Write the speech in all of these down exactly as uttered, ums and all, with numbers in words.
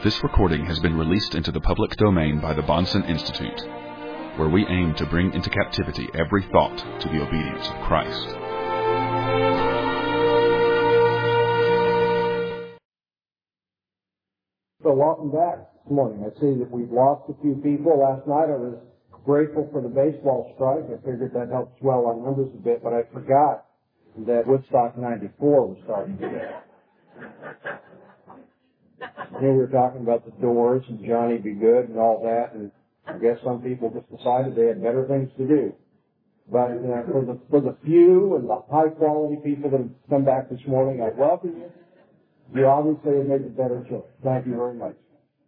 This recording has been released into the public domain by the Bahnsen Institute, where we aim to bring into captivity every thought to the obedience of Christ. So welcome back this morning. I see that we've lost a few people. Last night I was grateful for the baseball strike. I figured that helped swell our numbers a bit, but I forgot that Woodstock ninety-four was starting today. Here we were talking about the Doors and Johnny Be Good and all that, and I guess some people just decided they had better things to do. But uh, for the for the few and the high quality people that have come back this morning, I welcome you. You obviously have made the better choice. Thank you very much.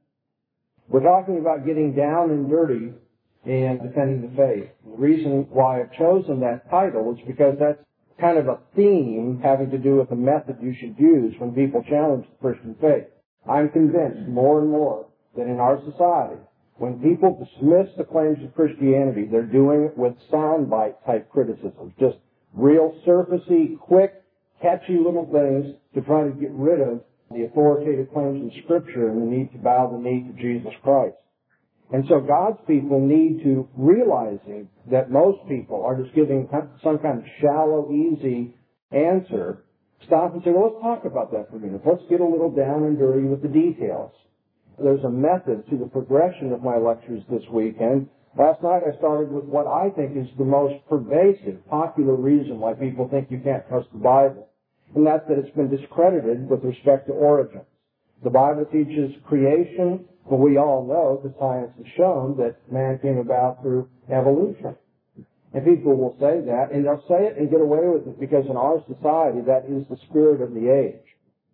We're talking about getting down and dirty and defending the faith. The reason why I've chosen that title is because that's kind of a theme having to do with the method you should use when people challenge the Christian faith. I'm convinced more and more that in our society, when people dismiss the claims of Christianity, they're doing it with soundbite type criticism, just real surfacey, quick, catchy little things to try to get rid of the authoritative claims in Scripture and the need to bow the knee to Jesus Christ. And so God's people need to, realizing that most people are just giving some kind of shallow, easy answer, stop and say, well, let's talk about that for a minute. Let's get a little down and dirty with the details. There's a method to the progression of my lectures this weekend. Last night I started with what I think is the most pervasive, popular reason why people think you can't trust the Bible. And that's that it's been discredited with respect to origins. The Bible teaches creation, but we all know that science has shown that man came about through evolution. And people will say that, and they'll say it and get away with it because in our society that is the spirit of the age.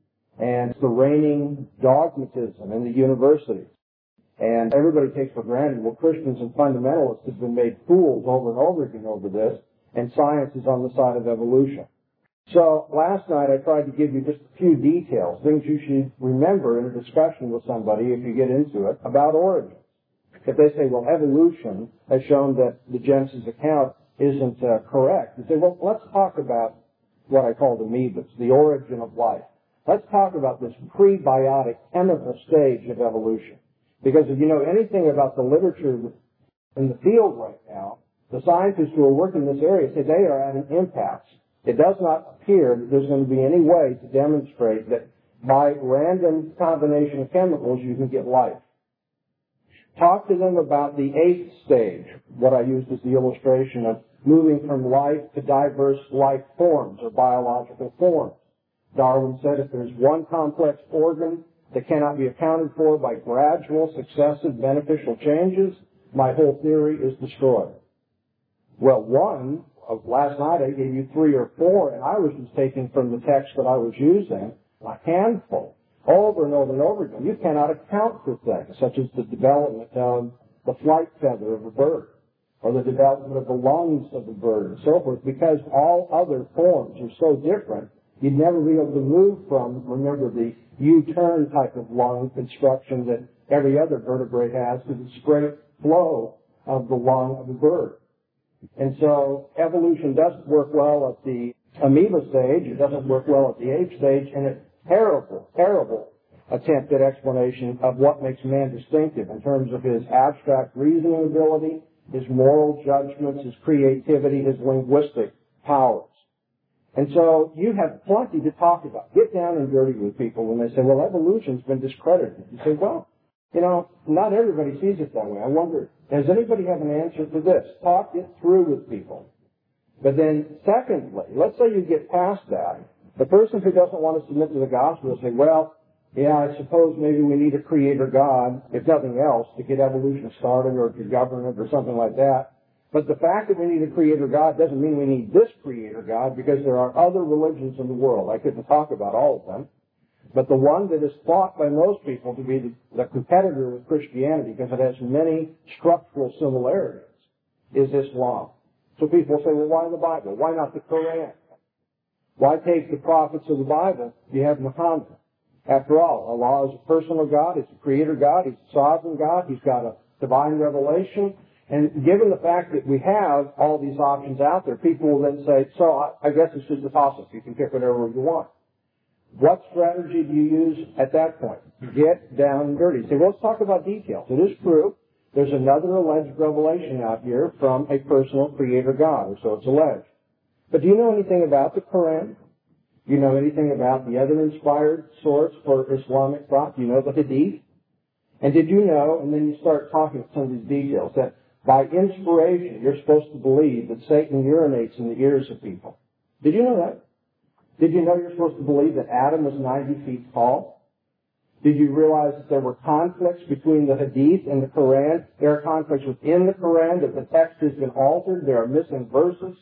And it's the reigning dogmatism in the universities. And everybody takes for granted, well, Christians and fundamentalists have been made fools over and over again over this, and science is on the side of evolution. So last night I tried to give you just a few details, things you should remember in a discussion with somebody if you get into it, about origins. If they say, well, evolution has shown that the Genesis account isn't uh, correct, you say, well, let's talk about what I call the amoebas, the origin of life. Let's talk about this prebiotic chemical stage of evolution. Because if you know anything about the literature in the field right now, the scientists who are working in this area say they are at an impasse. It does not appear that there's going to be any way to demonstrate that by random combination of chemicals you can get life. Talk to them about the eighth stage, what I used as the illustration of moving from life to diverse life forms or biological forms. Darwin said if there's one complex organ that cannot be accounted for by gradual, successive, beneficial changes, my whole theory is destroyed. Well, one, of last night I gave you three or four, and I was just taking from the text that I was using a handful. Over and over and over again, you cannot account for things such as the development of the flight feather of a bird or the development of the lungs of the bird and so forth, because all other forms are so different, you'd never be able to move from, remember, the U-turn type of lung construction that every other vertebrate has to the straight flow of the lung of a bird. And so evolution doesn't work well at the amoeba stage, it doesn't work well at the ape stage, and it's terrible, terrible attempt at explanation of what makes man distinctive in terms of his abstract reasoning ability, his moral judgments, his creativity, his linguistic powers. And so you have plenty to talk about. Get down and dirty with people when they say, well, evolution's been discredited. You say, well, you know, not everybody sees it that way. I wonder, does anybody have an answer for this? Talk it through with people. But then, secondly, let's say you get past that. The person who doesn't want to submit to the gospel will say, well, yeah, I suppose maybe we need a creator God, if nothing else, to get evolution started or to govern it or something like that. But the fact that we need a creator God doesn't mean we need this creator God, because there are other religions in the world. I couldn't talk about all of them. But the one that is thought by most people to be the, the competitor with Christianity, because it has many structural similarities, is Islam. So people say, well, why the Bible? Why not the Quran? Why take the prophets of the Bible? You have Muhammad. After all, Allah is a personal God. He's a creator God. He's a sovereign God. He's got a divine revelation. And given the fact that we have all these options out there, people will then say, so I, I guess it's just a toss-up. You can pick whatever you want. What strategy do you use at that point? Get down and dirty. Say, well, let's talk about details. It is true. There's another alleged revelation out here from a personal creator God, or so it's alleged. But do you know anything about the Quran? Do you know anything about the other inspired source for Islamic thought? Do you know the Hadith? And did you know, and then you start talking some of these details, that by inspiration you're supposed to believe that Satan urinates in the ears of people. Did you know that? Did you know you're supposed to believe that Adam was ninety feet tall? Did you realize that there were conflicts between the Hadith and the Quran? There are conflicts within the Quran, that the text has been altered, there are missing verses,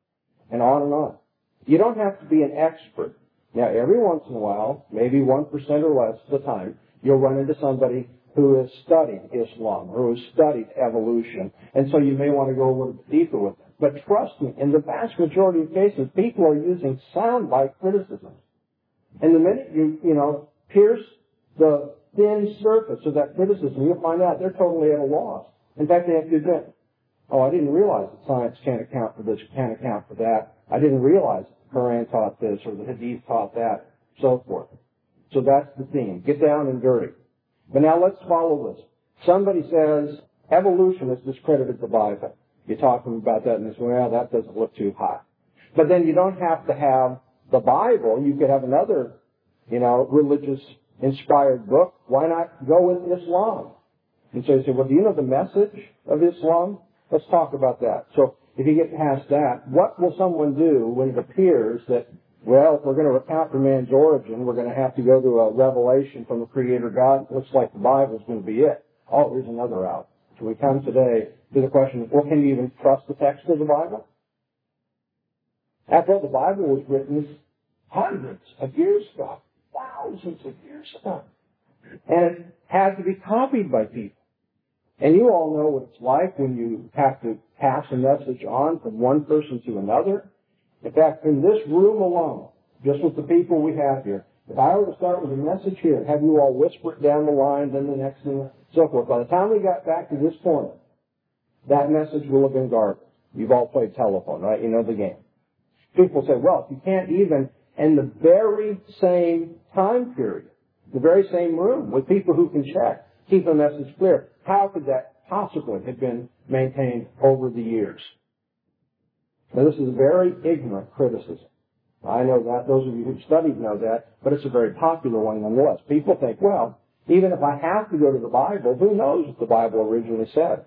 and on and on. You don't have to be an expert. Now, every once in a while, maybe one percent or less of the time, you'll run into somebody who has studied Islam, or who has studied evolution, and so you may want to go a little bit deeper with it. But trust me, in the vast majority of cases, people are using soundbite criticisms. And the minute you, you know, pierce the thin surface of that criticism, you'll find out they're totally at a loss. In fact, they have to admit, oh, I didn't realize that science can't account for this, can't account for that. I didn't realize that the Quran taught this, or the Hadith taught that, so forth. So that's the theme. Get down and dirty. But now let's follow this. Somebody says, evolution has discredited the Bible. You talk to them about that and they say, well, that doesn't look too hot. But then you don't have to have the Bible. You could have another, you know, religious inspired book. Why not go with Islam? And so you say, well, do you know the message of Islam? Let's talk about that. So if you get past that, what will someone do when it appears that, well, if we're going to recount for man's origin, we're going to have to go to a revelation from the Creator God? It looks like the Bible is going to be it. Oh, here's another out. So we come today to the question, well, can you even trust the text of the Bible? After all, the Bible was written hundreds of years ago, thousands of years ago. And it had to be copied by people. And you all know what it's like when you have to pass a message on from one person to another. In fact, in this room alone, just with the people we have here, if I were to start with a message here, have you all whisper it down the line, then the next thing, so forth. By the time we got back to this point, that message will have been garbled. You've all played telephone, right? You know the game. People say, well, if you can't even, in the very same time period, the very same room, with people who can check, keep a message clear, how could that possibly have been maintained over the years? Now, this is a very ignorant criticism. I know that. Those of you who've studied know that, but it's a very popular one nonetheless. People think, well, even if I have to go to the Bible, who knows what the Bible originally said?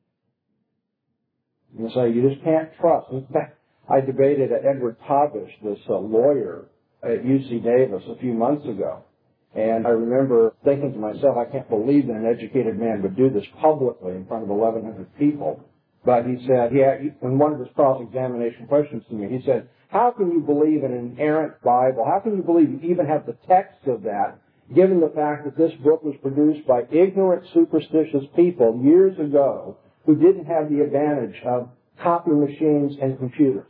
You say, you just can't trust. In fact, I debated Edward Tavish, this uh, lawyer at U C Davis, a few months ago. And I remember thinking to myself, I can't believe that an educated man would do this publicly in front of eleven hundred people. But he said, he had, in one of his cross-examination questions to me, he said, how can you believe in an inerrant Bible? How can you believe you even have the text of that, given the fact that this book was produced by ignorant, superstitious people years ago who didn't have the advantage of copy machines and computers?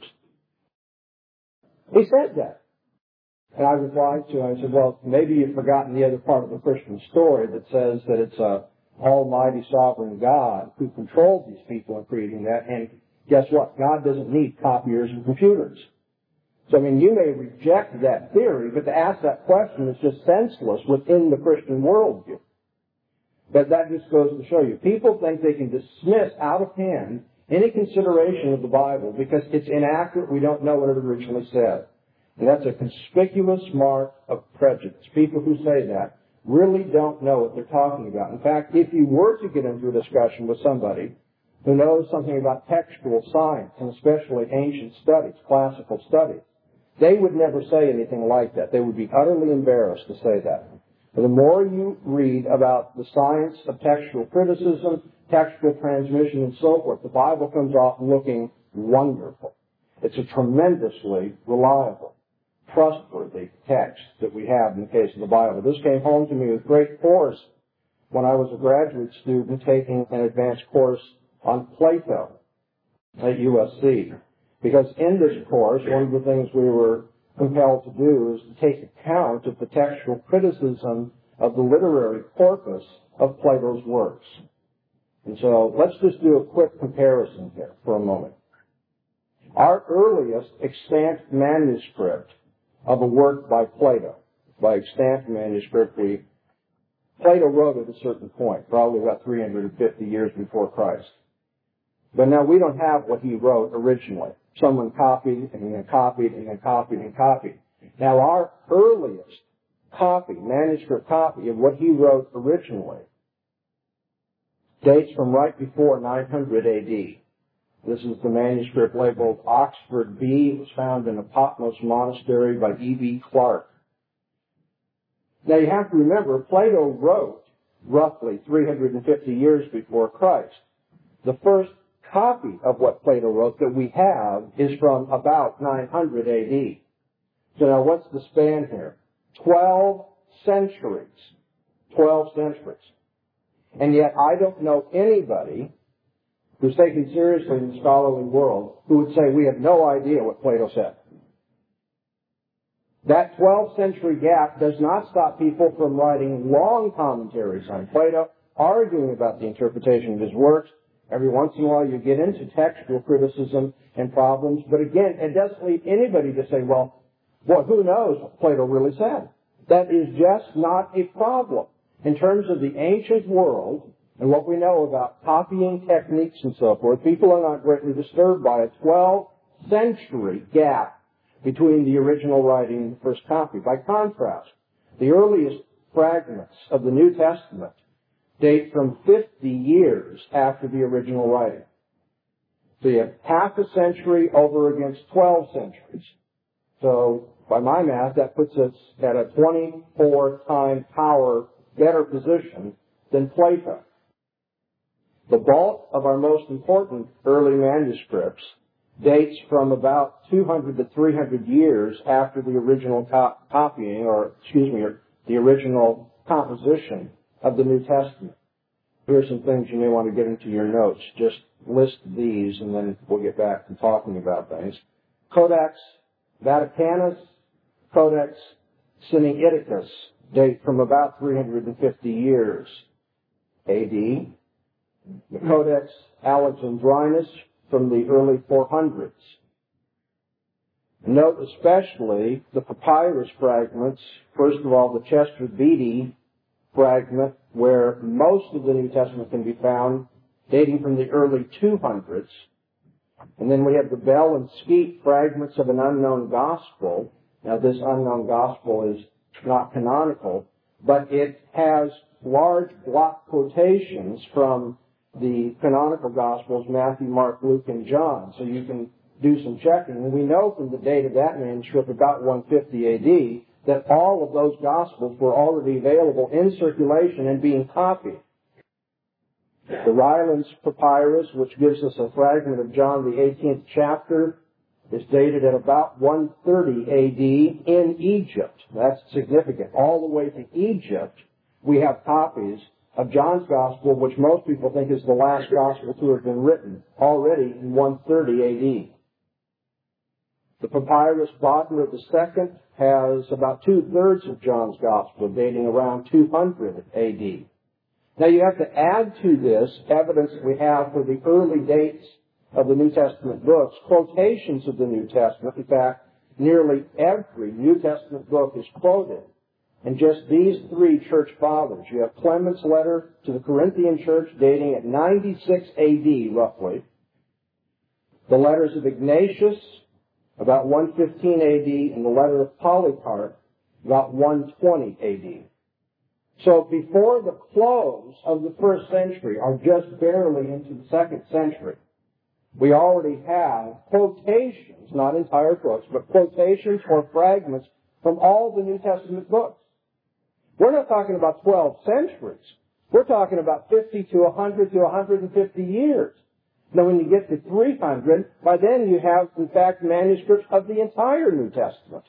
He said that. And I replied to him, I said, well, maybe you've forgotten the other part of the Christian story that says that it's a almighty sovereign God who controlled these people in creating that. And guess what? God doesn't need copiers and computers. So, I mean, you may reject that theory, but to ask that question is just senseless within the Christian worldview. But that just goes to show you, people think they can dismiss out of hand any consideration of the Bible because it's inaccurate, we don't know what it originally said. And that's a conspicuous mark of prejudice. People who say that really don't know what they're talking about. In fact, if you were to get into a discussion with somebody who knows something about textual science, and especially ancient studies, classical studies, they would never say anything like that. They would be utterly embarrassed to say that. But the more you read about the science of textual criticism, textual transmission, and so forth, the Bible comes off looking wonderful. It's a tremendously reliable, trustworthy text that we have in the case of the Bible. This came home to me with great force when I was a graduate student taking an advanced course on Plato at U S C. Because in this course, one of the things we were compelled to do is to take account of the textual criticism of the literary corpus of Plato's works. And so let's just do a quick comparison here for a moment. Our earliest extant manuscript of a work by Plato by extant manuscript. We Plato wrote at a certain point, probably about three hundred fifty years before Christ. But now we don't have what he wrote originally. Someone copied and then copied and then copied and copied. Now our earliest copy, manuscript copy of what he wrote originally dates from right before nine hundred A D. This is the manuscript labeled Oxford B. It was found in a Patmos monastery by E B Clarke. Now you have to remember, Plato wrote roughly three hundred fifty years before Christ. The first copy of what Plato wrote that we have is from about nine hundred A D. So now what's the span here? Twelve centuries. Twelve centuries. And yet I don't know anybody who's taken seriously in the scholarly world who would say we have no idea what Plato said. That twelfth century gap does not stop people from writing long commentaries on Plato, arguing about the interpretation of his works. Every once in a while you get into textual criticism and problems, but again, it doesn't lead anybody to say, well, well, who knows what Plato really said? That is just not a problem. In terms of the ancient world and what we know about copying techniques and so forth, people are not greatly disturbed by a twelfth century gap between the original writing and the first copy. By contrast, the earliest fragments of the New Testament date from fifty years after the original writing. So you have half a century over against twelve centuries. So by my math, that puts us at a twenty-four time power better position than Plato. The bulk of our most important early manuscripts dates from about two hundred to three hundred years after the original co- copying, or excuse me, or the original composition of the New Testament. Here are some things you may want to get into your notes. Just list these and then we'll get back to talking about things. Codex Vaticanus, Codex Sinaiticus date from about three hundred fifty years A D. The Codex Alexandrinus from the early four hundreds. Note especially the papyrus fragments. First of all, the Chester Beatty fragment, where most of the New Testament can be found, dating from the early two hundreds. And then we have the Bell and Skeet fragments of an unknown gospel. Now, this unknown gospel is not canonical, but it has large block quotations from the canonical Gospels, Matthew, Mark, Luke, and John. So you can do some checking. And we know from the date of that manuscript, about one fifty A D, that all of those Gospels were already available in circulation and being copied. The Rylands Papyrus, which gives us a fragment of John the eighteenth chapter, is dated at about one thirty A D in Egypt. That's significant. All the way to Egypt, we have copies of John's Gospel, which most people think is the last Gospel to have been written, already in one thirty A D. The Papyrus Bodmer the Second has about two-thirds of John's Gospel, dating around two hundred A D. Now you have to add to this evidence that we have for the early dates of the New Testament books, quotations of the New Testament. In fact, nearly every New Testament book is quoted. And just these three church fathers. You have Clement's letter to the Corinthian church dating at ninety-six A D, roughly. The letters of Ignatius, about one fifteen A D, and the letter of Polycarp, about one twenty A D. So before the close of the first century, or just barely into the second century, we already have quotations, not entire books, but quotations or fragments from all the New Testament books. We're not talking about twelve centuries. We're talking about fifty to one hundred to one hundred fifty years. Now when you get to three hundred, by then you have, in fact, manuscripts of the entire New Testament.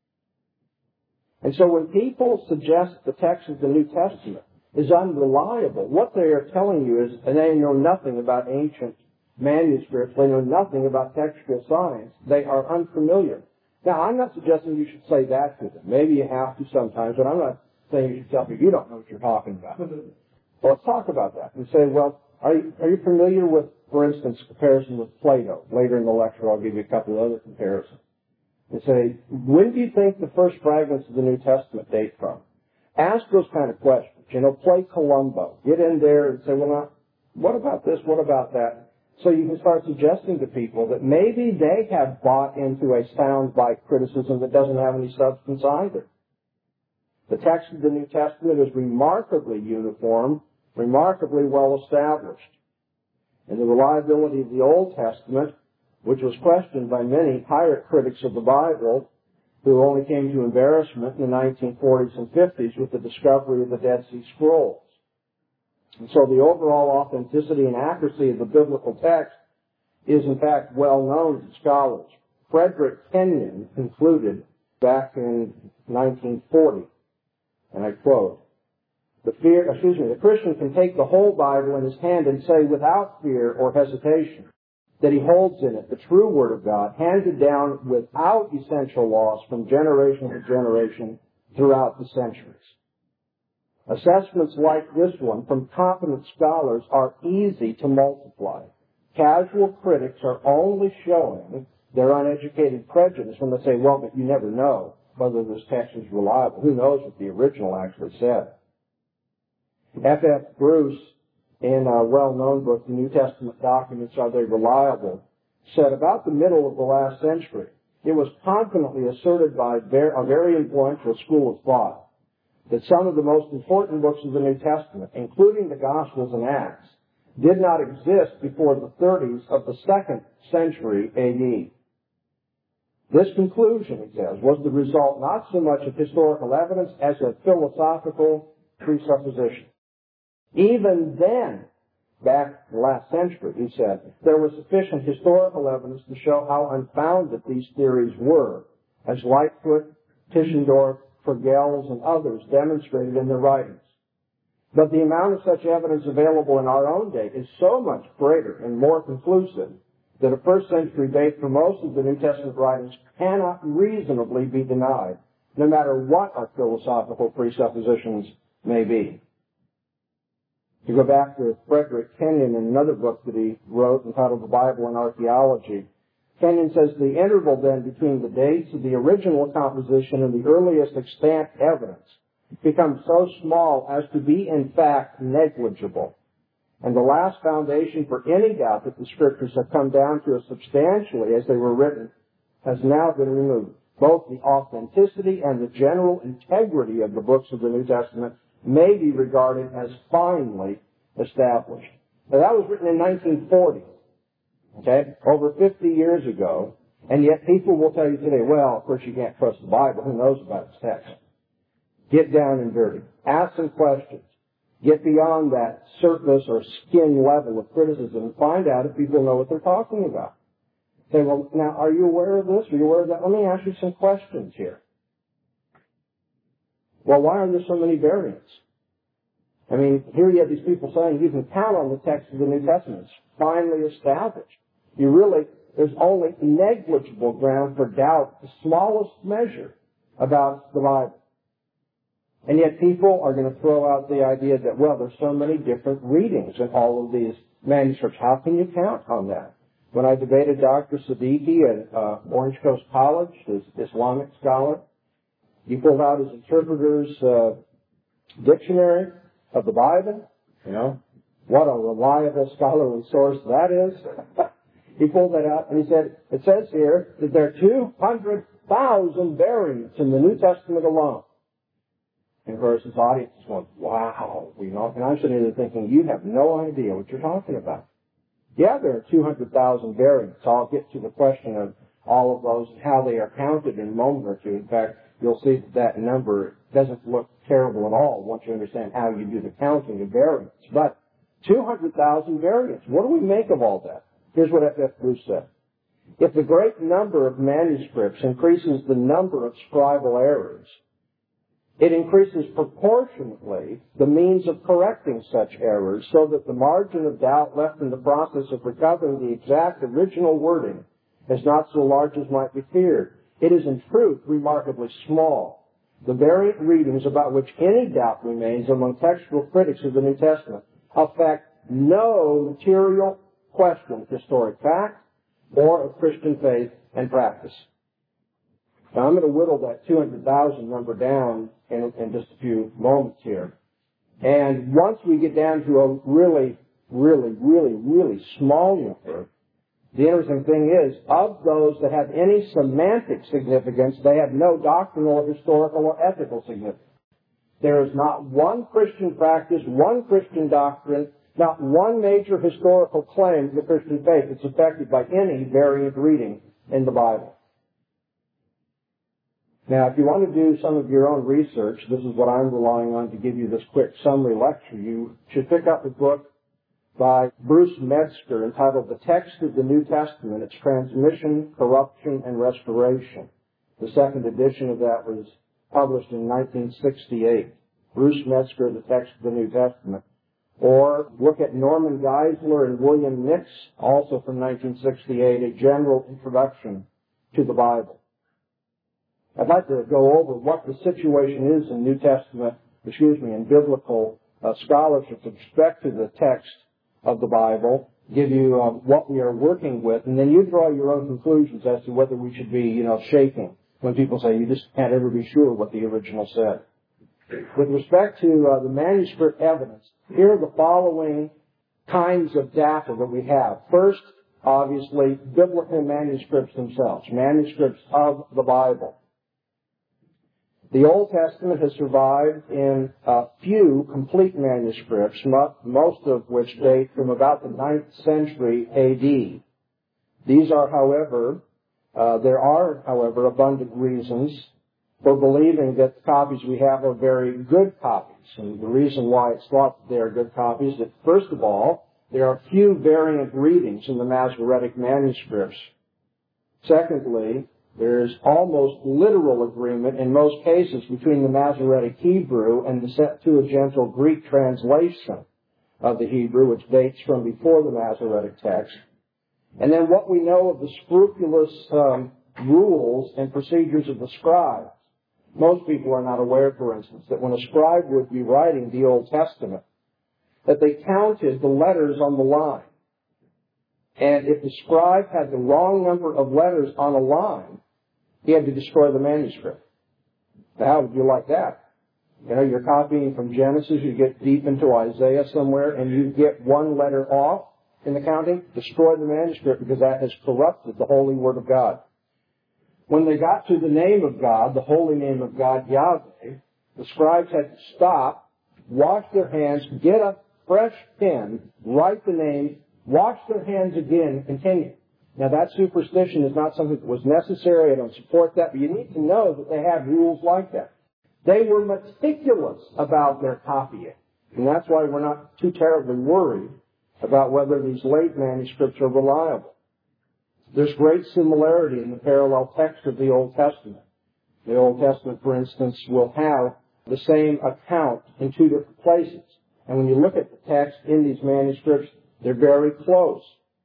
And so when people suggest the text of the New Testament is unreliable, what they are telling you is, and they know nothing about ancient manuscripts, they know nothing about textual science, they are unfamiliar. Now, I'm not suggesting you should say that to them. Maybe you have to sometimes, but I'm not saying you should tell people you don't know what you're talking about. Well, let's talk about that and say, well, are you, are you familiar with, for instance, comparison with Plato? Later in the lecture, I'll give you a couple of other comparisons. and say, when do you think the first fragments of the New Testament date from? Ask those kind of questions. You know, play Columbo. Get in there and say, well, now, what about this? What about that? So you can start suggesting to people that maybe they have bought into a soundbite criticism that doesn't have any substance either. The text of the New Testament is remarkably uniform, remarkably well established. And the reliability of the Old Testament, which was questioned by many higher critics of the Bible, who only came to embarrassment in the nineteen forties and fifties with the discovery of the Dead Sea Scrolls. And so the overall authenticity and accuracy of the biblical text is in fact well known to scholars. Frederick Kenyon concluded back in nineteen forty, and I quote, the fear, excuse me, the Christian can take the whole Bible in his hand and say without fear or hesitation that he holds in it the true Word of God, handed down without essential loss from generation to generation throughout the centuries. Assessments like this one from competent scholars are easy to multiply. Casual critics are only showing their uneducated prejudice when they say, well, but you never know whether this text is reliable. Who knows what the original actually said? F F Bruce, in a well-known book, The New Testament Documents, Are They Reliable?, said about the middle of the last century, it was confidently asserted by a very influential school of thought that some of the most important books of the New Testament, including the Gospels and Acts, did not exist before the thirties of the second century A D. This conclusion, he says, was the result not so much of historical evidence as of philosophical presupposition. Even then, back in the last century, he said, there was sufficient historical evidence to show how unfounded these theories were, as Lightfoot, Tischendorf, Vergels, and others demonstrated in their writings. But the amount of such evidence available in our own day is so much greater and more conclusive that a first century date for most of the New Testament writings cannot reasonably be denied, no matter what our philosophical presuppositions may be. To go back to Frederick Kenyon in another book that he wrote entitled The Bible and Archaeology, Kenyon says the interval then between the dates of the original composition and the earliest extant evidence becomes so small as to be in fact negligible. And the last foundation for any doubt that the Scriptures have come down to as substantially as they were written has now been removed. Both the authenticity and the general integrity of the books of the New Testament may be regarded as finally established. Now that was written in nineteen forty, okay, over fifty years ago, and yet people will tell you today, well, of course you can't trust the Bible. Who knows about its text? Get down and dirty. Ask some questions. Get beyond that surface or skin level of criticism and find out if people know what they're talking about. Say, well, now, are you aware of this? Are you aware of that? Let me ask you some questions here. Well, why are there so many variants? I mean, here you have these people saying you can count on the text of the New Testament. It's finally established. You really, there's only negligible ground for doubt, the smallest measure about the Bible. And yet people are going to throw out the idea that, well, there's so many different readings in all of these manuscripts. How can you count on that? When I debated Doctor Siddiqui at uh, Orange Coast College, his Islamic scholar, he pulled out his interpreter's uh, dictionary of the Bible. You know, what a reliable scholarly source that is. He pulled that out and he said, it says here that there are two hundred thousand variants in the New Testament alone. And of course his audience is going, wow, you know, and I'm sitting there thinking, you have no idea what you're talking about. Yeah, there are two hundred thousand variants. I'll get to the question of all of those and how they are counted in a moment or two. In fact, you'll see that that number doesn't look terrible at all once you understand how you do the counting of variants. But two hundred thousand variants. What do we make of all that? Here's what F F Bruce said. If the great number of manuscripts increases the number of scribal errors, it increases proportionately the means of correcting such errors so that the margin of doubt left in the process of recovering the exact original wording is not so large as might be feared. It is in truth remarkably small. The variant readings about which any doubt remains among textual critics of the New Testament affect no material question of historic fact or of Christian faith and practice. Now, I'm going to whittle that two hundred thousand number down in, in just a few moments here. And once we get down to a really, really, really, really small number, the interesting thing is, of those that have any semantic significance, they have no doctrinal or historical or ethical significance. There is not one Christian practice, one Christian doctrine, not one major historical claim to the Christian faith that's affected by any variant reading in the Bible. Now, if you want to do some of your own research, this is what I'm relying on to give you this quick summary lecture. You should pick up a book by Bruce Metzger entitled The Text of the New Testament, Its Transmission, Corruption, and Restoration. The second edition of that was published in nineteen sixty-eight. Bruce Metzger, The Text of the New Testament. Or look at Norman Geisler and William Nix, also from nineteen sixty-eight, A General Introduction to the Bible. I'd like to go over what the situation is in New Testament, excuse me, in biblical uh, scholarship with respect to the text of the Bible, give you um, what we are working with, and then you draw your own conclusions as to whether we should be, you know, shaking when people say you just can't ever be sure what the original said. With respect to uh, the manuscript evidence, here are the following kinds of data that we have. First, obviously, biblical manuscripts themselves, manuscripts of the Bible. The Old Testament has survived in a few complete manuscripts, most of which date from about the ninth century A D. These are, however, uh, there are, however, abundant reasons for believing that the copies we have are very good copies. And the reason why it's thought that they are good copies is that, first of all, there are few variant readings in the Masoretic manuscripts. Secondly, there is almost literal agreement in most cases between the Masoretic Hebrew and the Septuagintal Greek translation of the Hebrew, which dates from before the Masoretic text. And then what we know of the scrupulous um, rules and procedures of the scribes. Most people are not aware, for instance, that when a scribe would be writing the Old Testament, that they counted the letters on the line. And if the scribe had the wrong number of letters on a line, he had to destroy the manuscript. Now, how would you like that? You know, you're copying from Genesis, you get deep into Isaiah somewhere, and you get one letter off in the counting, destroy the manuscript because that has corrupted the holy word of God. When they got to the name of God, the holy name of God, Yahweh, the scribes had to stop, wash their hands, get a fresh pen, write the name, wash their hands again, and continue. Now, that superstition is not something that was necessary. I don't support that, but you need to know that they had rules like that. They were meticulous about their copying, and that's why we're not too terribly worried about whether these late manuscripts are reliable. There's great similarity in the parallel text of the Old Testament. The Old Testament, for instance, will have the same account in two different places. And when you look at the text in these manuscripts, they're very close.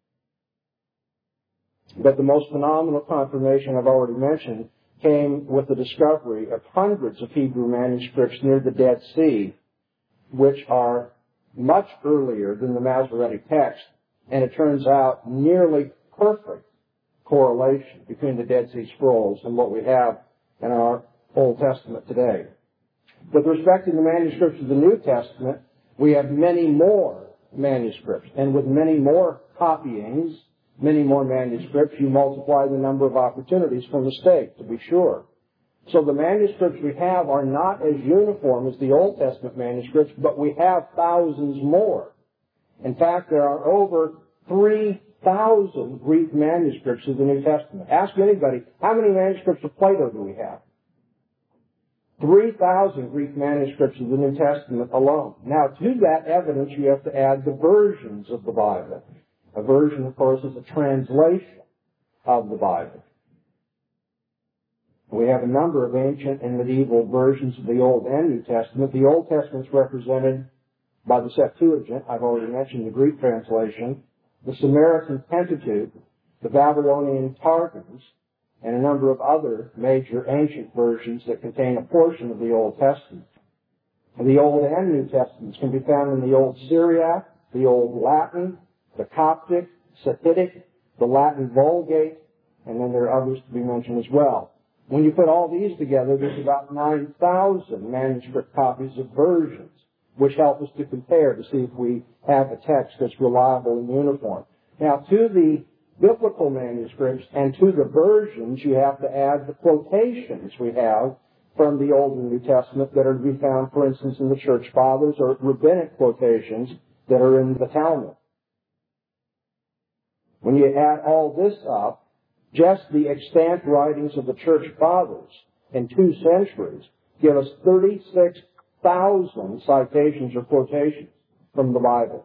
But the most phenomenal confirmation I've already mentioned came with the discovery of hundreds of Hebrew manuscripts near the Dead Sea, which are much earlier than the Masoretic text, and it turns out nearly perfect correlation between the Dead Sea Scrolls and what we have in our Old Testament today. With respect to the manuscripts of the New Testament, we have many more manuscripts, and with many more copyings, many more manuscripts, you multiply the number of opportunities for mistake, to be sure. So the manuscripts we have are not as uniform as the Old Testament manuscripts, but we have thousands more. In fact, there are over three thousand Greek manuscripts of the New Testament. Ask anybody, how many manuscripts of Plato do we have? three thousand Greek manuscripts of the New Testament alone. Now, to that evidence, you have to add the versions of the Bible. A version, of course, is a translation of the Bible. We have a number of ancient and medieval versions of the Old and New Testament. The Old Testament is represented by the Septuagint. I've already mentioned the Greek translation, the Samaritan Pentateuch, the Babylonian Targums, and a number of other major ancient versions that contain a portion of the Old Testament. The Old and New Testaments can be found in the Old Syriac, the Old Latin, the Coptic, Sephitic, the Latin Vulgate, and then there are others to be mentioned as well. When you put all these together, there's about nine thousand manuscript copies of versions, which help us to compare to see if we have a text that's reliable and uniform. Now, to the biblical manuscripts and to the versions, you have to add the quotations we have from the Old and New Testament that are to be found, for instance, in the Church Fathers, or rabbinic quotations that are in the Talmud. When you add all this up, just the extant writings of the Church Fathers in two centuries give us thirty-six thousand citations or quotations from the Bible.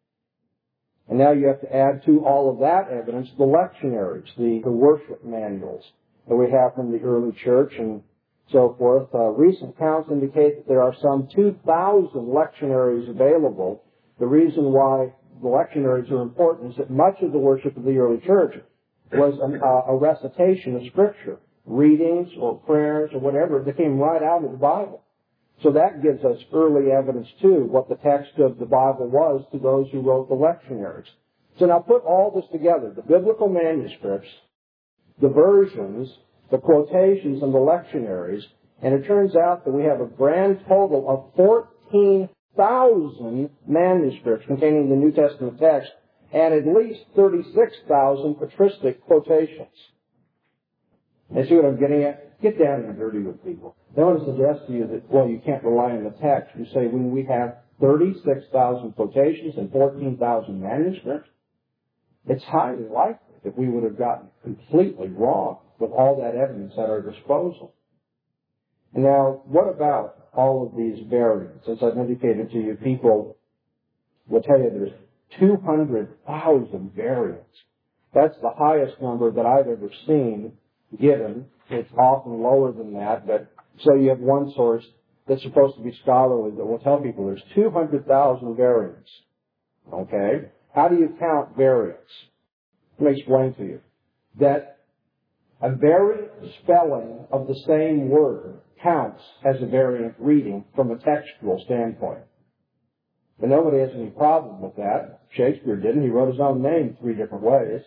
And now you have to add to all of that evidence the lectionaries, the, the worship manuals that we have from the early church and so forth. Uh, recent counts indicate that there are some two thousand lectionaries available. The reason why the lectionaries are important is that much of the worship of the early church was an, uh, a recitation of Scripture, readings or prayers or whatever that came right out of the Bible. So that gives us early evidence, too, what the text of the Bible was to those who wrote the lectionaries. So now put all this together, the biblical manuscripts, the versions, the quotations, and the lectionaries, and it turns out that we have a grand total of fourteen thousand manuscripts containing the New Testament text and at least thirty-six thousand patristic quotations. And see what I'm getting at? Get down and dirty with people. They want to suggest to you that, well, you can't rely on the text. You say, when we have thirty-six thousand quotations and fourteen thousand manuscripts, it's highly likely that we would have gotten completely wrong with all that evidence at our disposal. And now, what about all of these variants? As I've indicated to you, people will tell you there's two hundred thousand variants. That's the highest number that I've ever seen given. It's often lower than that, but so you have one source that's supposed to be scholarly that will tell people there's two hundred thousand variants. Okay? How do you count variants? Let me explain to you. That a variant spelling of the same word counts as a variant reading from a textual standpoint. But nobody has any problem with that. Shakespeare didn't. He wrote his own name three different ways.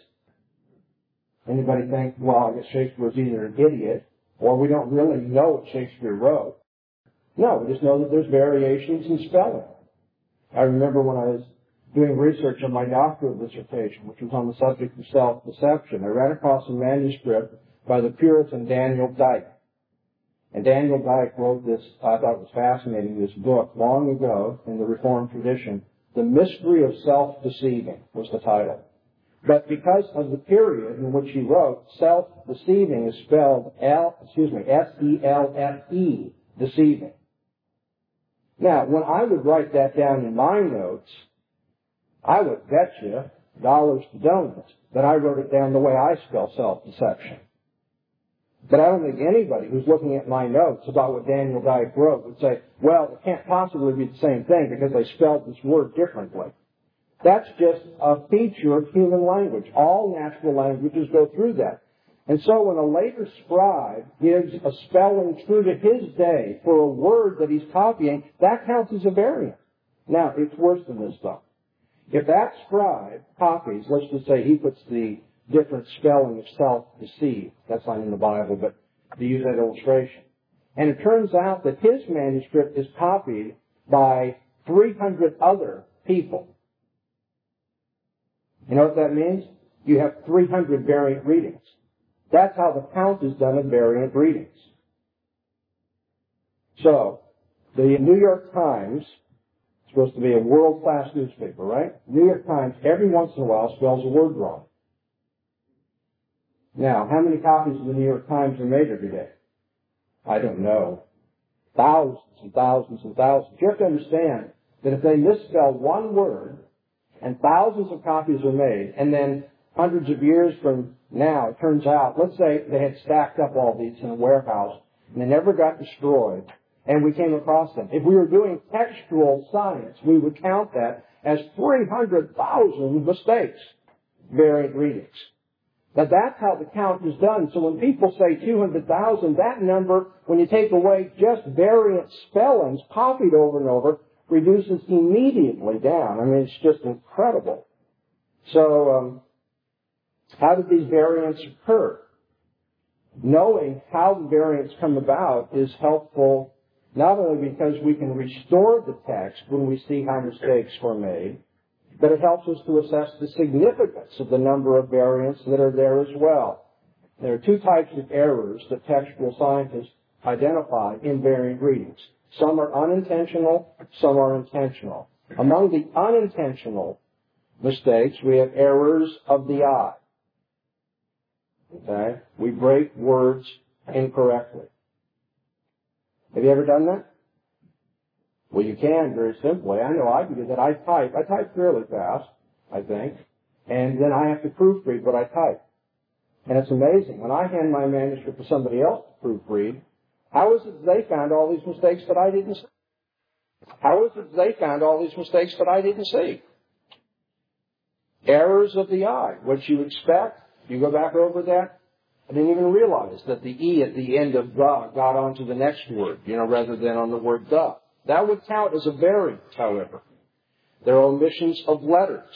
Anybody think, well, I guess Shakespeare was either an idiot or we don't really know what Shakespeare wrote? No, we just know that there's variations in spelling. I remember when I was doing research on my doctoral dissertation, which was on the subject of self-deception, I ran across a manuscript by the Puritan Daniel Dyke. And Daniel Dyke wrote this, I thought it was fascinating, this book long ago in the Reformed tradition. The Mystery of Self-Deceiving was the title. But because of the period in which he wrote, self-deceiving is spelled L, excuse me, S E L F E, deceiving. Now, when I would write that down in my notes, I would bet you dollars to donuts that I wrote it down the way I spell self-deception. But I don't think anybody who's looking at my notes about what Daniel Dyke wrote would say, well, it can't possibly be the same thing because they spelled this word differently. That's just a feature of human language. All natural languages go through that. And so when a later scribe gives a spelling true to his day for a word that he's copying, that counts as a variant. Now, it's worse than this, though. If that scribe copies, let's just say he puts the different spelling of self-deceive, that's not in the Bible, but to use that illustration, and it turns out that his manuscript is copied by three hundred other people. You know what that means? You have three hundred variant readings. That's how the count is done of variant readings. So, the New York Times, supposed to be a world-class newspaper, right? New York Times, every once in a while, spells a word wrong. Now, how many copies of the New York Times are made every day? I don't know. Thousands and thousands and thousands. You have to understand that if they misspell one word, and thousands of copies are made, and then hundreds of years from now, it turns out, let's say they had stacked up all these in a warehouse, and they never got destroyed, and we came across them. If we were doing textual science, we would count that as three hundred thousand mistakes, variant readings. Now that's how the count is done. So when people say two hundred thousand, that number, when you take away just variant spellings copied over and over, reduces immediately down. I mean, it's just incredible. So, um, how did these variants occur? knowing how the variants come about is helpful not only because we can restore the text when we see how mistakes were made, but it helps us to assess the significance of the number of variants that are there as well. There are two types of errors that textual scientists identify in variant readings. Some are unintentional, some are intentional. Among the unintentional mistakes, we have errors of the eye. Okay? We break words incorrectly. Have you ever done that? Well, you can very simply. I know I can do that. I type. I type fairly fast, I think. And then I have to proofread what I type. And it's amazing. When I hand my manuscript to somebody else to proofread, how is it that they found all these mistakes that I didn't see? How is it that they found all these mistakes that I didn't see? Errors of the eye. What you expect, you go back over that. I didn't even realize that the E at the end of the got onto the next word, you know, rather than on the word the. That would count as a variant, however. There are omissions of letters.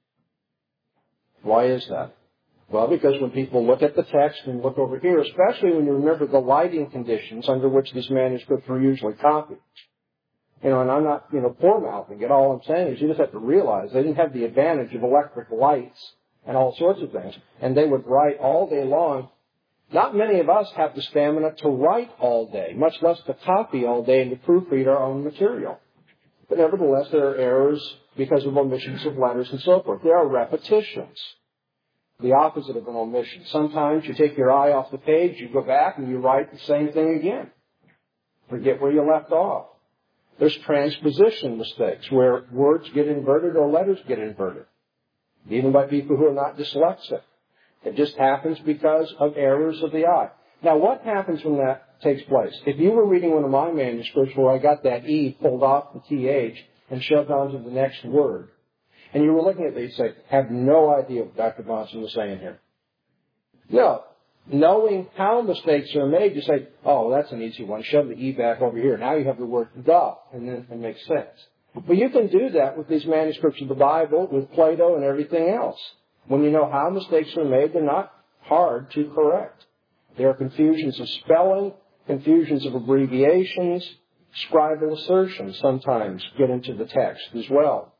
Why is that? Well, because when people look at the text and look over here, especially when you remember the lighting conditions under which these manuscripts were usually copied. You know, and I'm not, you know, poor-mouthing it. All I'm saying is you just have to realize they didn't have the advantage of electric lights and all sorts of things. And they would write all day long. Not many of us have the stamina to write all day, much less to copy all day and to proofread our own material. But nevertheless, there are errors because of omissions of letters and so forth. There are repetitions. The opposite of an omission. Sometimes you take your eye off the page, you go back and you write the same thing again. Forget where you left off. There's transposition mistakes where words get inverted or letters get inverted, even by people who are not dyslexic. It just happens because of errors of the eye. Now, what happens when that takes place? If you were reading one of my manuscripts where I got that E pulled off the T H and shoved onto the next word, and you were looking at it, you'd say, have no idea what Doctor Bahnsen was saying here. No. Knowing how mistakes are made, you say, oh, that's an easy one. Shove the E back over here. Now you have the word the, and then it makes sense. But you can do that with these manuscripts of the Bible, with Plato and everything else. When you know how mistakes are made, they're not hard to correct. There are confusions of spelling, confusions of abbreviations, scribal assertions sometimes get into the text as well.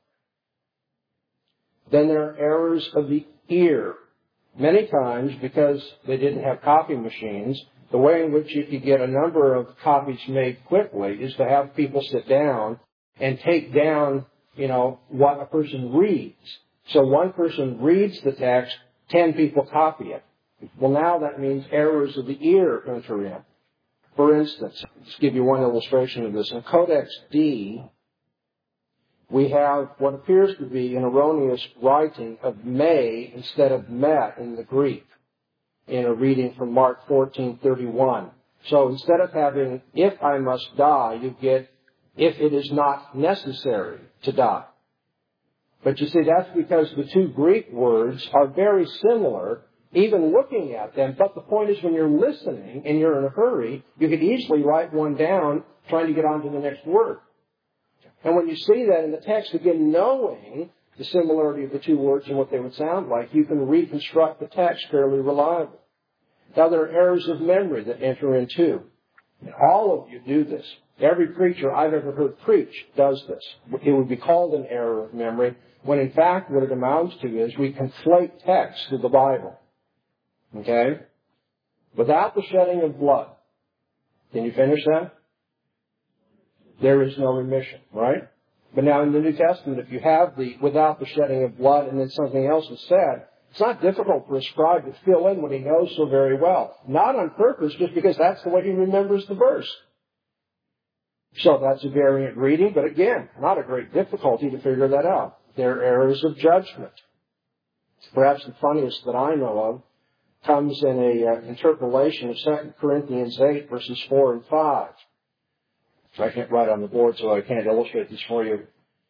Then there are errors of the ear. Many times, because they didn't have copy machines, the way in which you could get a number of copies made quickly is to have people sit down and take down, you know, what a person reads. So one person reads the text, ten people copy it. Well, now that means errors of the ear enter in. For instance, let's give you one illustration of this. In Codex D, we have what appears to be an erroneous writing of may instead of met in the Greek in a reading from Mark fourteen thirty-one. So instead of having if I must die, you get if it is not necessary to die. But you see, that's because the two Greek words are very similar, even looking at them. But the point is, when you're listening and you're in a hurry, you could easily write one down trying to get on to the next word. And when you see that in the text, again, knowing the similarity of the two words and what they would sound like, you can reconstruct the text fairly reliably. Now, there are errors of memory that enter in too. All of you do this. Every preacher I've ever heard preach does this. It would be called an error of memory, when in fact what it amounts to is we conflate texts of the Bible. Okay? Without the shedding of blood. Can you finish that? There is no remission, right? But now in the New Testament, if you have the without the shedding of blood and then something else is said, it's not difficult for a scribe to fill in what he knows so very well. Not on purpose, just because that's the way he remembers the verse. So that's a variant reading, but again, not a great difficulty to figure that out. There are errors of judgment. Perhaps the funniest that I know of comes in a uh, interpolation of Second Corinthians eight, verses four and five. So I can't write on the board, so I can't illustrate this for you.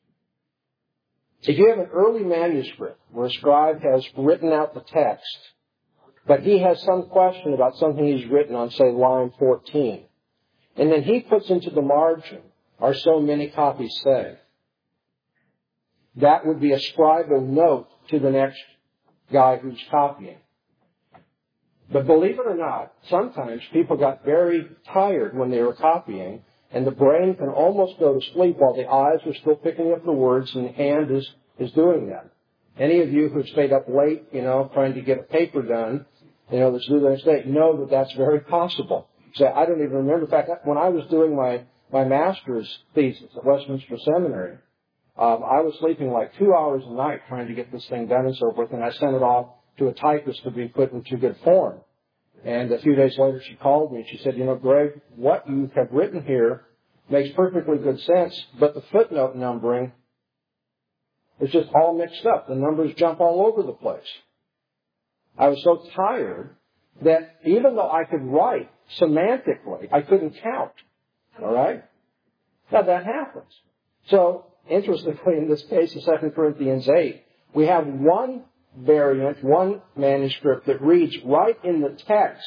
If you have an early manuscript where a scribe has written out the text, but he has some question about something he's written on, say, line fourteen, and then he puts into the margin, or so many copies say, that would be a scribal note to the next guy who's copying. But believe it or not, sometimes people got very tired when they were copying, and the brain can almost go to sleep while the eyes are still picking up the words and the hand is, is doing that. Any of you who've stayed up late, you know, trying to get a paper done, you know, that's due the next day, know that that's very possible. So I don't even remember. In fact, when I was doing my, my master's thesis at Westminster Seminary, um, I was sleeping like two hours a night trying to get this thing done and so forth, and I sent it off to a typist to be put into good form. And a few days later she called me and she said, you know, Greg, what you have written here makes perfectly good sense, but the footnote numbering is just all mixed up. The numbers jump all over the place. I was so tired that even though I could write semantically, I couldn't count. All right? Now that happens. So, interestingly, in this case, in Second Corinthians eight, we have one variant, one manuscript that reads right in the text,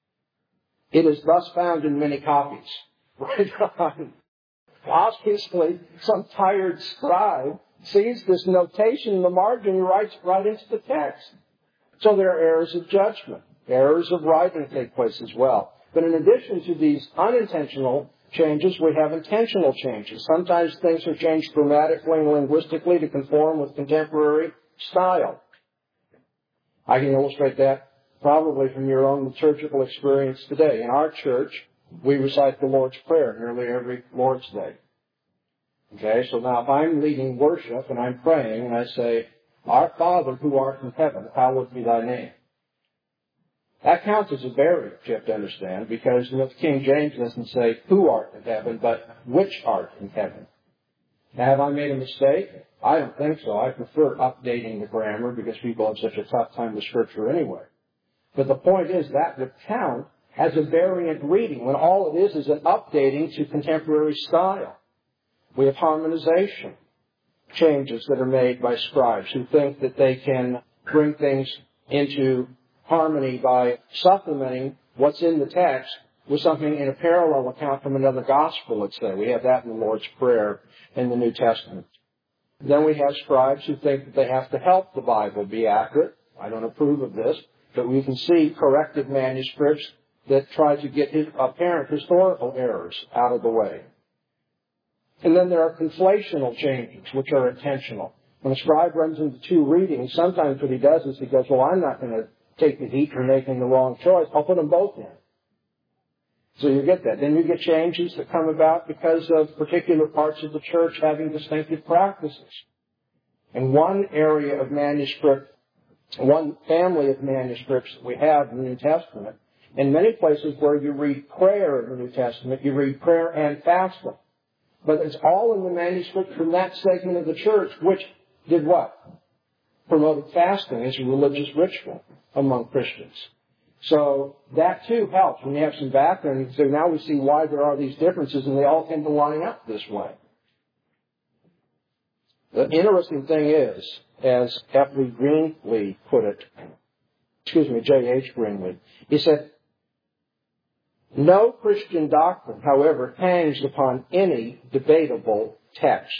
it is thus found in many copies. Right on. Obviously, some tired scribe sees this notation in the margin and writes right into the text. So there are errors of judgment. Errors of writing take place as well. But in addition to these unintentional changes, we have intentional changes. Sometimes things are changed grammatically and linguistically to conform with contemporary style. I can illustrate that probably from your own liturgical experience today. In our church, we recite the Lord's Prayer nearly every Lord's Day. Okay, so now if I'm leading worship and I'm praying and I say, Our Father who art in heaven, hallowed be thy name. That counts as a variant, you have to understand, because you know, the King James doesn't say who art in heaven, but which art in heaven. Now, have I made a mistake? I don't think so. I prefer updating the grammar because people have such a tough time with Scripture anyway. But the point is that would count as a variant reading when all it is is an updating to contemporary style. We have harmonization changes that are made by scribes who think that they can bring things into harmony by supplementing what's in the text with something in a parallel account from another gospel, let's say. We have that in the Lord's Prayer in the New Testament. Then we have scribes who think that they have to help the Bible be accurate. I don't approve of this, but we can see corrected manuscripts that try to get his apparent historical errors out of the way. And then there are conflational changes, which are intentional. When a scribe runs into two readings, sometimes what he does is he goes, well, I'm not going to take the heat for making the wrong choice. I'll put them both in. So you get that. Then you get changes that come about because of particular parts of the church having distinctive practices. And one area of manuscript, one family of manuscripts that we have in the New Testament, in many places where you read prayer in the New Testament, you read prayer and fasting. But it's all in the manuscript from that segment of the church which did what? Promoted fasting as a religious ritual among Christians. So that too helps when you have some background. So now we see why there are these differences and they all tend to line up this way. The interesting thing is, as F. Lee Greenlee put it, excuse me, J H. Greenlee, he said, no Christian doctrine, however, hangs upon any debatable text.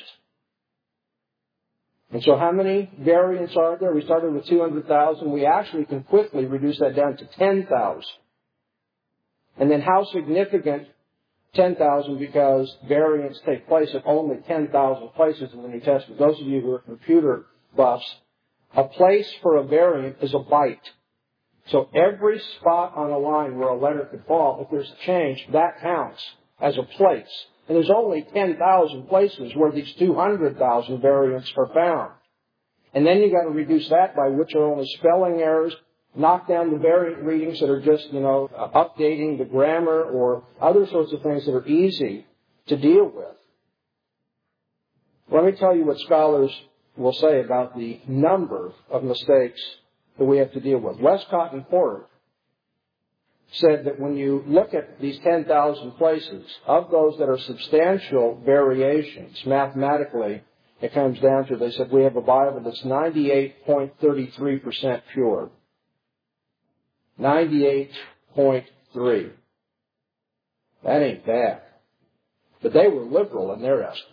And so how many variants are there? We started with two hundred thousand. We actually can quickly reduce that down to ten thousand. And then how significant ten thousand, because variants take place at only ten thousand places in the New Testament. Those of you who are computer buffs, a place for a variant is a byte. So every spot on a line where a letter could fall, if there's a change, that counts as a place. And there's only ten thousand places where these two hundred thousand variants are found. And then you've got to reduce that by which are only spelling errors, knock down the variant readings that are just, you know, updating the grammar or other sorts of things that are easy to deal with. Let me tell you what scholars will say about the number of mistakes that we have to deal with. Westcott and Hort said that when you look at these ten thousand places, of those that are substantial variations, mathematically, it comes down to, they said, we have a Bible that's ninety-eight point three three percent pure. ninety-eight point three. That ain't bad. But they were liberal in their estimate.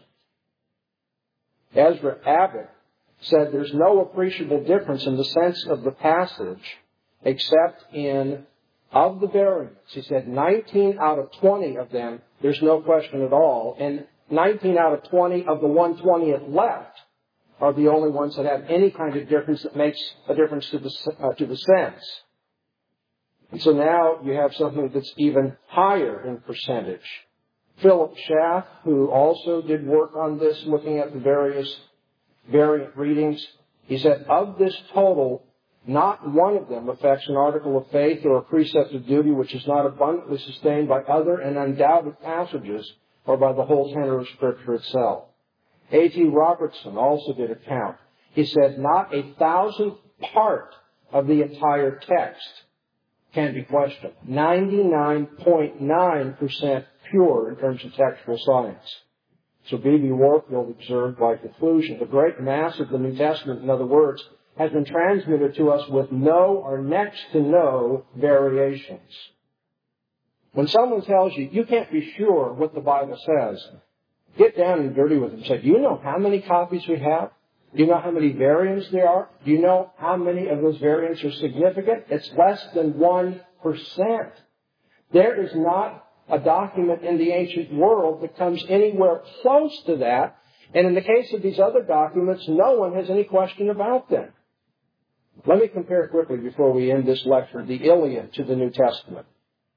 Ezra Abbott said there's no appreciable difference in the sense of the passage except in, of the variants. He said nineteen out of twenty of them, there's no question at all. And nineteen out of twenty of the one hundred twentieth left are the only ones that have any kind of difference that makes a difference to the, uh, to the sense. And so now you have something that's even higher in percentage. Philip Schaff, who also did work on this, looking at the various variant readings, he said, of this total, not one of them affects an article of faith or a precept of duty which is not abundantly sustained by other and undoubted passages or by the whole tenor of Scripture itself. A T Robertson also did a count. He said, not a thousandth part of the entire text can be questioned. ninety-nine point nine percent pure in terms of textual science. So B B Warfield observed by conclusion, the great mass of the New Testament, in other words, has been transmitted to us with no or next to no variations. When someone tells you, you can't be sure what the Bible says, get down and dirty with them. Say, do you know how many copies we have? Do you know how many variants there are? Do you know how many of those variants are significant? It's less than one percent. There is not a document in the ancient world that comes anywhere close to that. And in the case of these other documents, no one has any question about them. Let me compare quickly before we end this lecture, the Iliad to the New Testament.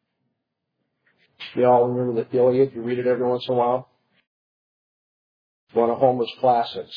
You all remember the Iliad? You read it every once in a while. One of Homer's classics.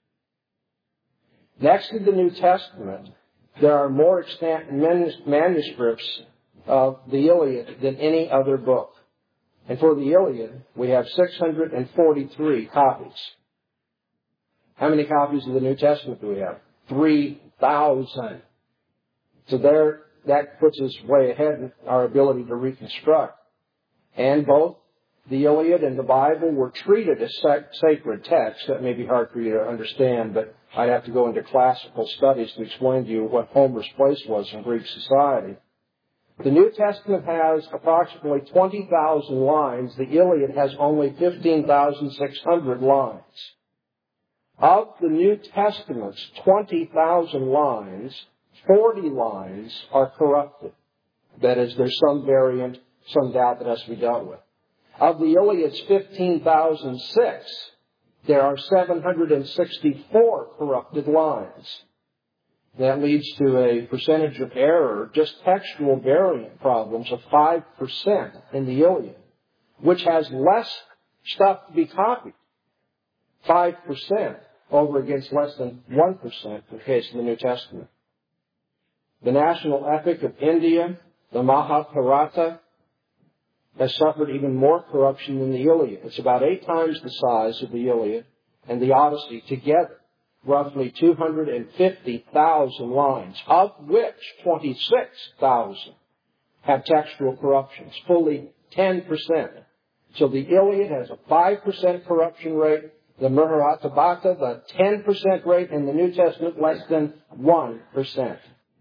Next to the New Testament, there are more extant manuscripts of the Iliad than any other book. And for the Iliad, we have six hundred forty-three copies. How many copies of the New Testament do we have? three thousand. So there, that puts us way ahead in our ability to reconstruct. And both the Iliad and the Bible were treated as sac- sacred texts. That may be hard for you to understand, but I'd have to go into classical studies to explain to you what Homer's place was in Greek society. The New Testament has approximately twenty thousand lines. The Iliad has only fifteen thousand six hundred lines. Of the New Testament's twenty thousand lines, forty lines are corrupted. That is, there's some variant, some doubt that has to be dealt with. Of the Iliad's fifteen thousand six, there are seven hundred sixty-four corrupted lines. That leads to a percentage of error, just textual variant problems, of five percent in the Iliad, which has less stuff to be copied. five percent over against less than one percent in the case of the New Testament. The national epic of India, the Mahabharata, has suffered even more corruption than the Iliad. It's about eight times the size of the Iliad and the Odyssey together, roughly two hundred fifty thousand lines, of which twenty-six thousand have textual corruptions, fully ten percent. So the Iliad has a five percent corruption rate, the Mahabharata, the ten percent rate, and the New Testament less than one percent.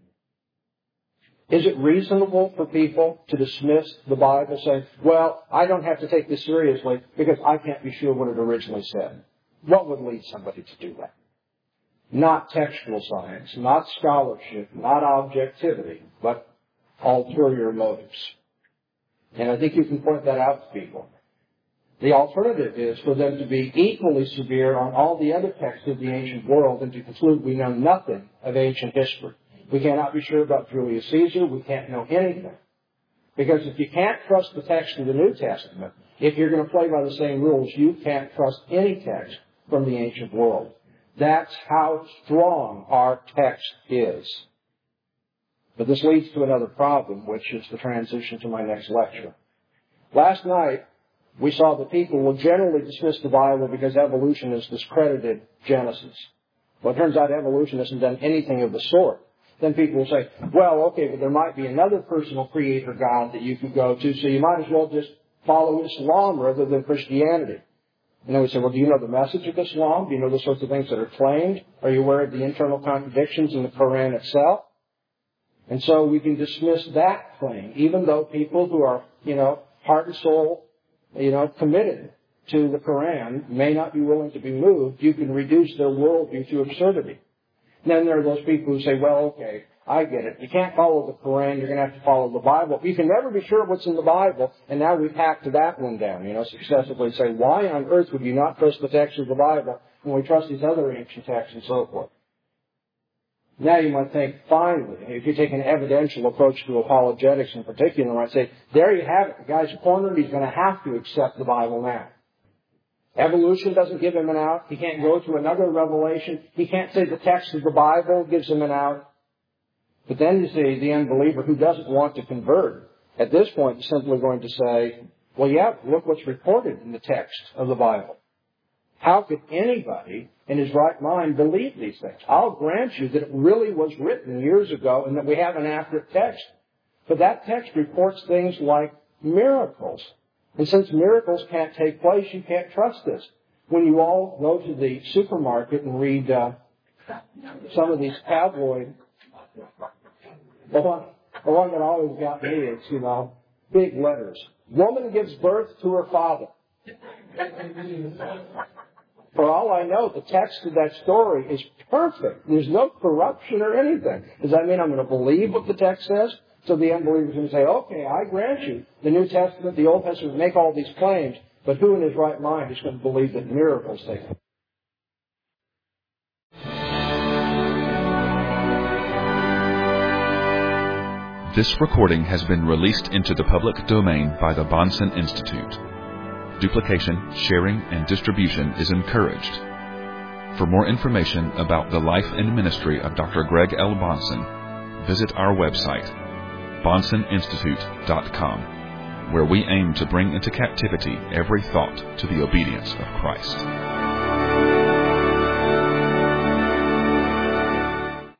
Is it reasonable for people to dismiss the Bible, saying, well, I don't have to take this seriously because I can't be sure what it originally said? What would lead somebody to do that? Not textual science, not scholarship, not objectivity, but ulterior motives. And I think you can point that out to people. The alternative is for them to be equally severe on all the other texts of the ancient world and to conclude we know nothing of ancient history. We cannot be sure about Julius Caesar. We can't know anything. Because if you can't trust the text of the New Testament, if you're going to play by the same rules, you can't trust any text from the ancient world. That's how strong our text is. But this leads to another problem, which is the transition to my next lecture. Last night, we saw that people will generally dismiss the Bible because evolution has discredited Genesis. Well, it turns out evolution hasn't done anything of the sort. Then people will say, well, okay, but there might be another personal creator God that you could go to, so you might as well just follow Islam rather than Christianity. And then we say, well, do you know the message of Islam? Do you know the sorts of things that are claimed? Are you aware of the internal contradictions in the Quran itself? And so we can dismiss that claim, even though people who are, you know, heart and soul, you know, committed to the Quran may not be willing to be moved. You can reduce their worldview to absurdity. Then there are those people who say, well, okay, I get it. You can't follow the Quran. You're going to have to follow the Bible. You can never be sure what's in the Bible. And now we've hacked that one down, you know, successively saying, why on earth would you not trust the text of the Bible when we trust these other ancient texts and so forth? Now you might think, finally, if you take an evidential approach to apologetics in particular, you might say, there you have it. The guy's cornered. He's going to have to accept the Bible now. Evolution doesn't give him an out. He can't go to another revelation. He can't say the text of the Bible gives him an out. But then you see the unbeliever who doesn't want to convert, at this point is simply going to say, well, yeah, look what's recorded in the text of the Bible. How could anybody in his right mind believe these things? I'll grant you that it really was written years ago and that we have an accurate text. But that text reports things like miracles. And since miracles can't take place, you can't trust this. When you all go to the supermarket and read uh, some of these tabloid, the one, the one that always got me is, you know, big letters. Woman gives birth to her father. For all I know, the text of that story is perfect. There's no corruption or anything. Does that mean I'm going to believe what the text says? So the unbeliever's going to say, okay, I grant you, the New Testament, the Old Testament make all these claims, but who in his right mind is going to believe that miracles take place? This recording has been released into the public domain by the Bahnsen Institute. Duplication, sharing, and distribution is encouraged. For more information about the life and ministry of Doctor Greg L. Bahnsen, visit our website, bahnsen institute dot com, where we aim to bring into captivity every thought to the obedience of Christ.